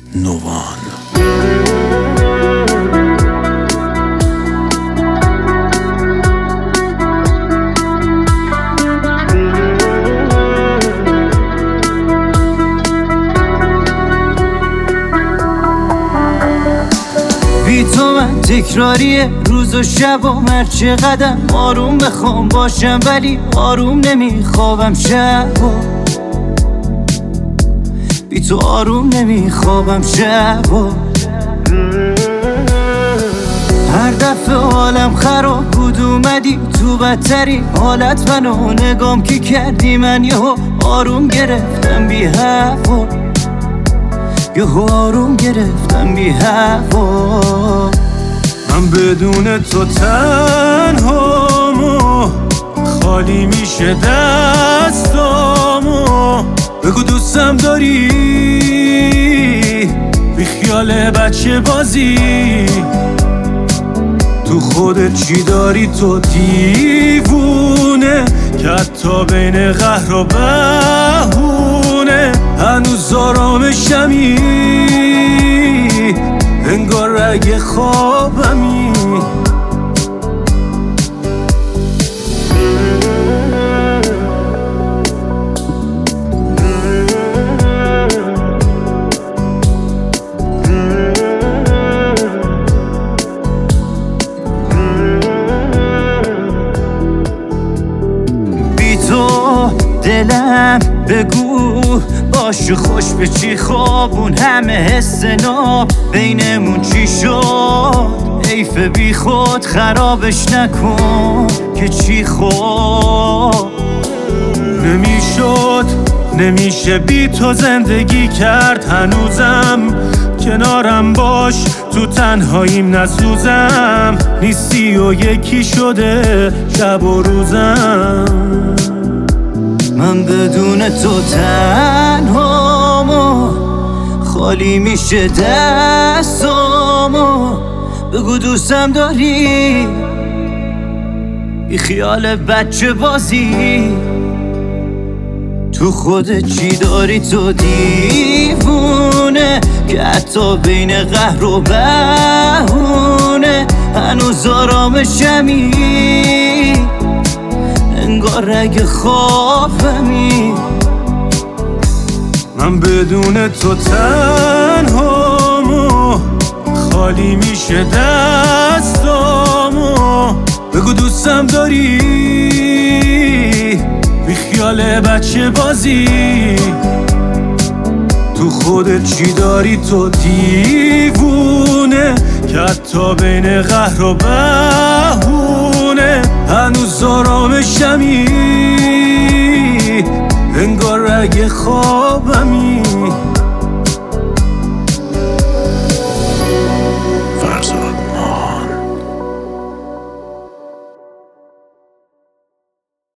نوان. بی تو من تکراریه روز و شب و هرچه قدم آروم بخوام باشم ولی آروم نمیخوابم شبا. بی تو آروم نمیخوابم شبا. هر دفعه حالم خراب بود اومدی تو بدترین حالت منو نگام که کردی من یهو آروم گرفتم بی هوا. یهو آروم گرفتم بی هوا. من بدون تو تنهامو خالی میشه دستامو. بگو دوستم داری بی خیال بچه بازی. تو خودت چی داری تو دیوونه که حتی بین قهر و بهونه هنوز آرامشمی انگار رگ خوابمی. دلم بگو باش خوش به چی خوابون همه حس ناب بینمون چی شد. حیف بی خود خرابش نکن که چی خود. نمیشه بی تو زندگی کرد. هنوزم کنارم باش تو تنهاییم نسوزم. نیستی و یکی شده شب و روزم. من بدون تو تنهامو خالی میشه دستامو. بگو دوستم داری بی خیال بچه بازی. تو خودت چی داری تو دیوونه که حتی بین قهر و بهونه هنوز آرامشمی انگار رگ خوابمی. من بدون تو تنهامو خالی میشه دستامو. بگو دوستم داری بی خیال بچه بازی. تو خودت چی داری تو دیوونه که حتی بین قهر و بهونه هنوز آرامشمی انگار رگ خوابمی.